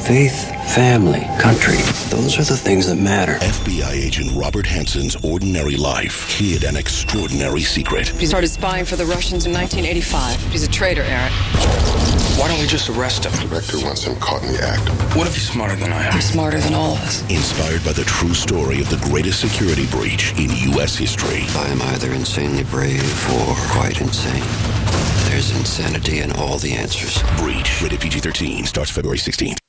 Faith, family, country. Those are the things that matter. FBI agent Robert Hanson's ordinary life hid an extraordinary secret. He started spying for the Russians in 1985. He's a traitor, Eric. Why don't we just arrest him? The director wants him caught in the act. What if he's smarter than I am? He's smarter than all of us. Inspired by the true story of the greatest security breach in U.S. history. I am either insanely brave or quite insane. There's insanity in all the answers. Breach, rated PG-13, starts February 16th.